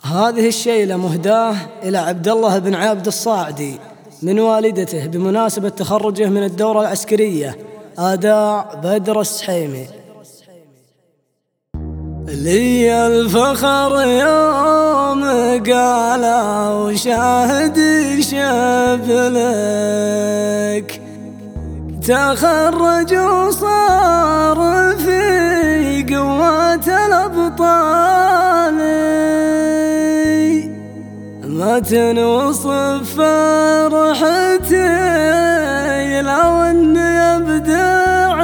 هذه الشيلة مهداة إلى عبد الله بن عابد الصاعدي من والدته بمناسبة تخرجه من الدورة العسكرية آداع بدر السحيمي. لي الفخر يوم قالا وشاهد شبلك تخرج وصار في قوة الأبطال، ما تنوصف فرحتي لو اني ابدع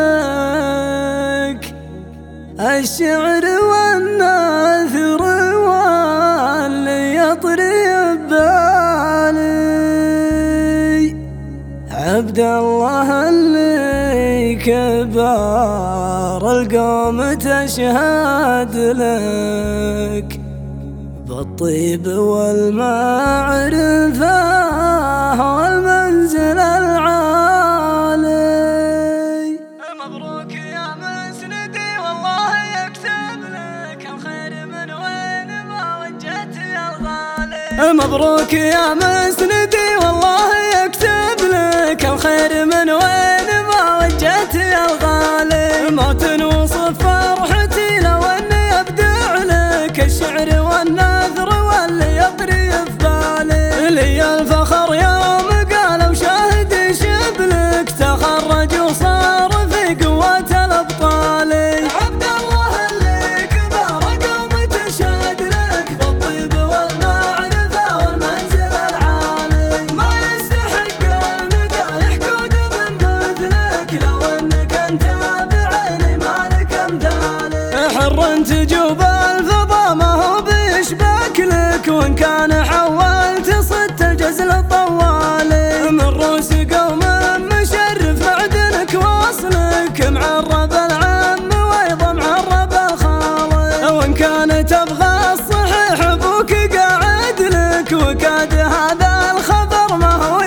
لك الشعر والنثر واللي يطرب بالي. عبد الله اللي كبار القوم تشهد لك بالطيب والمعرفة والمنزل العالي. مبروك يا مسندي والله يكتب لك الخير من وين ما وجهت يا الغالي. مبروك يا مسندي والله يكتب لك الخير من وين ما وجهت يا الغالي. ما تنوصف فرحتي لو اني ابدع لك الشعر والنثر واللي يطري في بالي. لي الفخر يوم قالوا شاهد شبلك تخرج وصار في قوة الأبطال. عبد الله اللي كبر قوم تشهد لك بالطيب والمعرفة والمنزل العالي. ما يستحق المدايح كود من مثلك لو انك انت بعيني مالك امثالي. حر تجوب الفضا ما هو بيشبك لك وان كان حولت صدت الجزل الطوالي. من روس قوم مشرف معدنك واصلك معرب العم وايضا معرب الخالي. وان كان تبغى الصحيح ابوك قاعد لك وكاد هذا الخبر ما هو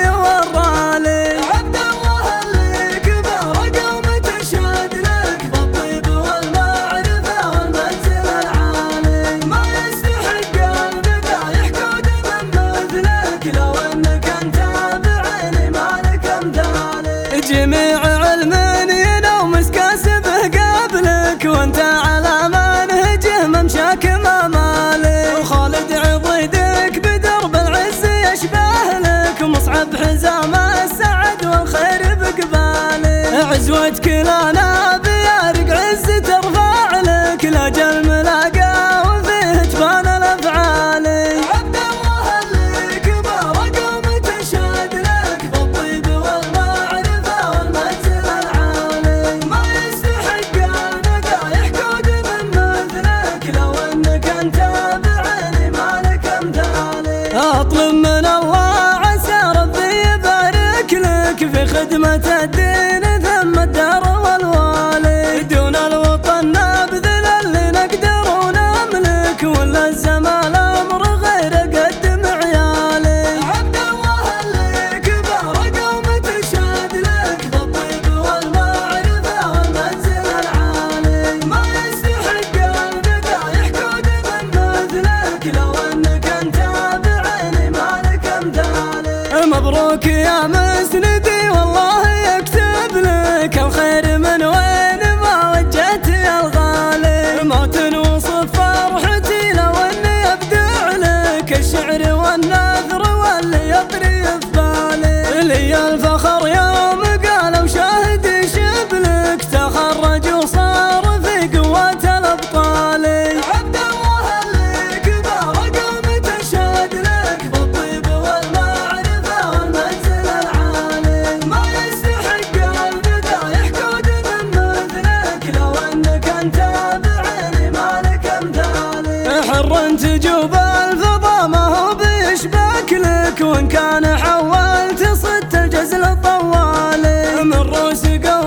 يورالي. عبد الله اللي كبر قوم تشهد لك بالطيب والمعرفة والمنزل العالي. ما يستحق المدايح كود من مثلك لو انك انت بعيني مالك امثالي. جميع علم ينوم كاسبه قبلك وانت على منهجه ممشاك ما مالي. وخالد عضيدك بدرب العز يشبه لك مصعب حزام السعد والخير بقبالي. عزوتك لنا بيارق عز ترفع لك لاجل ملاقى وفيه تبان الافعال. عبد الله اللي كبر قوم تشهد لك بالطيب والمعرفة والمنزل العالي. ما يستحق المدايح كود من مثلك لو انك انت بعيني مالك امثالي. اطلب من الله عسى ربي يبارك لك في خدمة الدين ثم الدار والوالي. دون الوطن نبذل اللي نقدر ونملك ولا الزمان امر غير قدم عيالي. عبد الله اللي كبر قوم تشهد لك بالطيب والمعرفة والمنزل العالي. ما يستحق المدايح كود من مثلك لو انك انت بعيني مالك امثالي. مبروك يا مسندي والله يكتب لك الخير من وين ما وجهت يا الغالي. ما تنوصف فرحتي لو اني ابدع لك الشعر والنثر واللي يطري في بالي. لي الفخر يوم قالوا شاهد شبلك تخرج وصار في قوة الأبطال. عبد الله اللي كبر قوم تشهد لك بالطيب والمعرفة والمنزل العالي. ما يستحق المدايح كود من مثلك لو انك انت بعيني مالك امثالي. حر تجوب الفضا ما هو بيشبك لك وان كان حولت صدت الجزل الطوالي. من روس قوم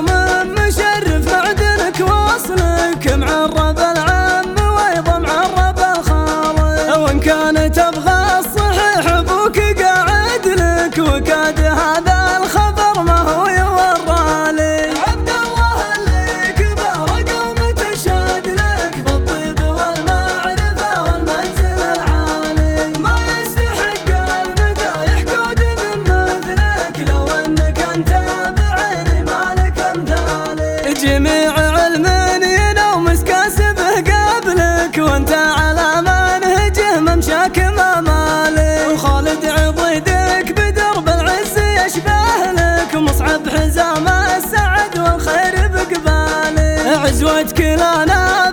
مشرف معدنك واصلك معرب العم وايضا معرب الخالي. وان كان تبغى الصحيح ابوك قاعد لك وكاد هذا الخبر ما هو يورالي. عبد الله اللي كبر قوم تشهد لك بالطيب والمعرفة والمنزل العالي. وانت على منهجه ممشاك ممالك، وخالد عضيدك بدرب العز يشبه لك، مصعب حزام السعد والخير بقبالك، عزوتك لنا